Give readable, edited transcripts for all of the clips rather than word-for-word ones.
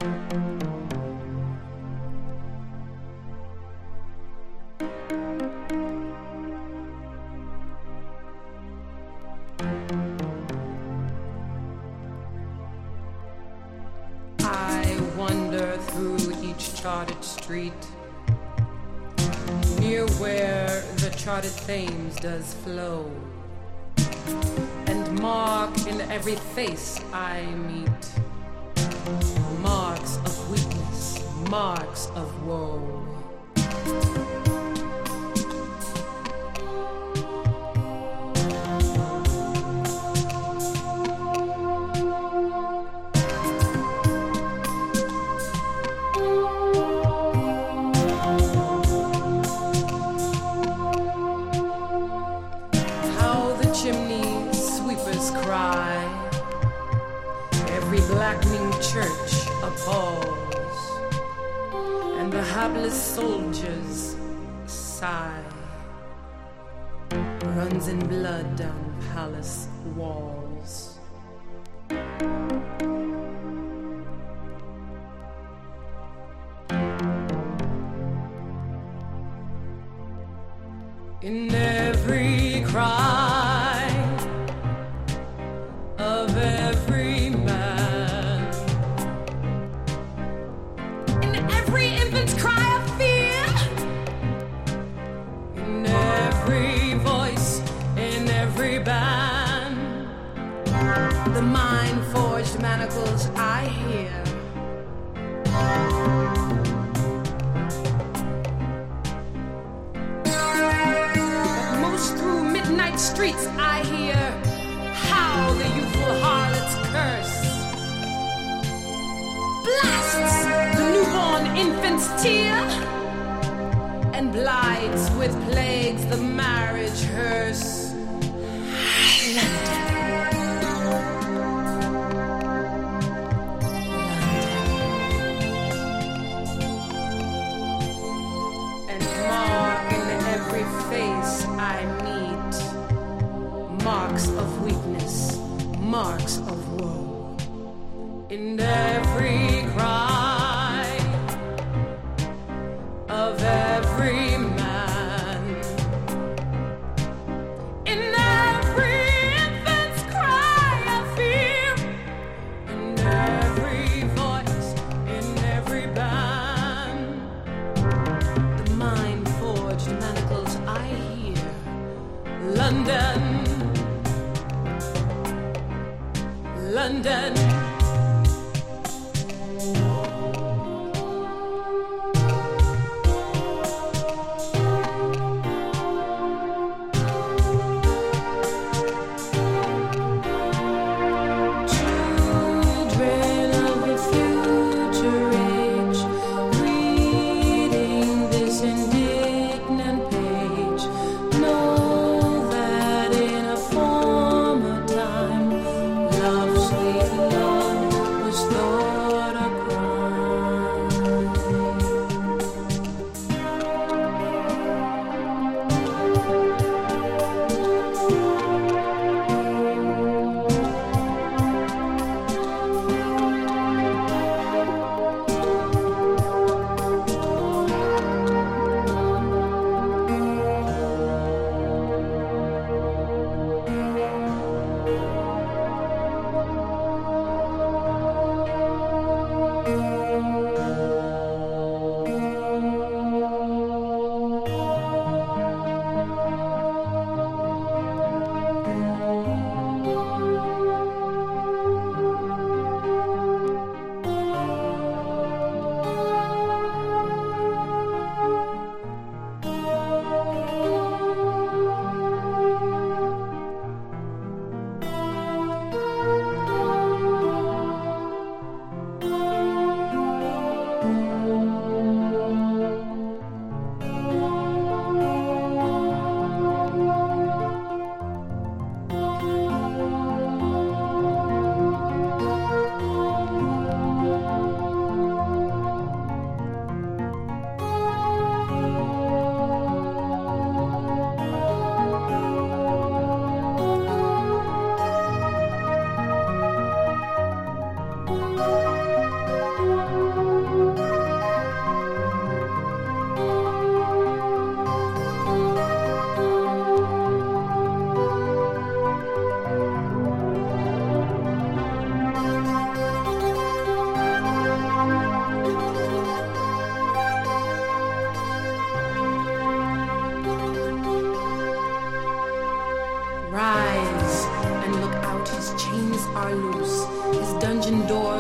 I wander through each charted street, near where the charted Thames does flow, and mark in every face I meet marks of weakness, marks of woe. Blackening church appalls, and the hapless soldiers sigh. Runs in blood down palace walls. In every cry of every man, in every infant's cry of fear, in every voice, in every band, the mind-forged manacles I hear. But most through midnight streets I hear how the youthful harlot's curse blasts the newborn infant's tear and blights with plagues the marriage hearse. And mark in every face I meet marks of weakness, marks of woe. In every cry of every man, in every infant's cry of fear, in every voice, in every band, the mind-forged manacles I hear. London, London,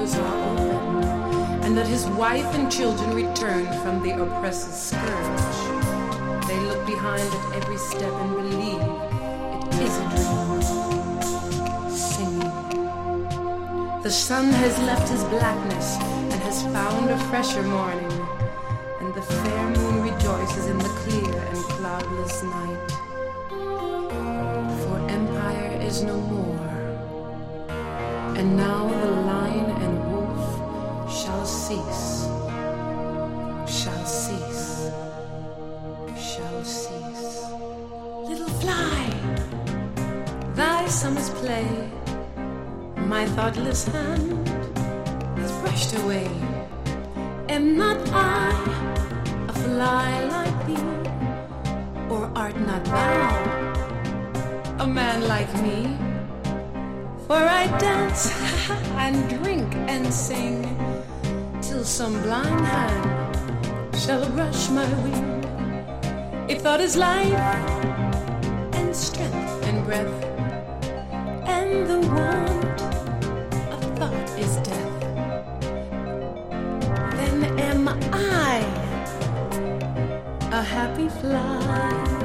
doors are open, and that his wife and children return from the oppressor's scourge. They look behind at every step and believe it is a dream. Singing. The sun has left his blackness and has found a fresher morning, and the fair moon rejoices in the clear and cloudless night. For empire is no more, and now the lion and wolf shall cease, shall cease, shall cease. Little fly, thy summer's play, my thoughtless hand has brushed away. Am not I a fly like thee, or art not thou a man like me? For I dance and drink and sing till some blind hand shall brush my wing. If thought is life and strength and breath, and the want of thought is death, then am I a happy fly.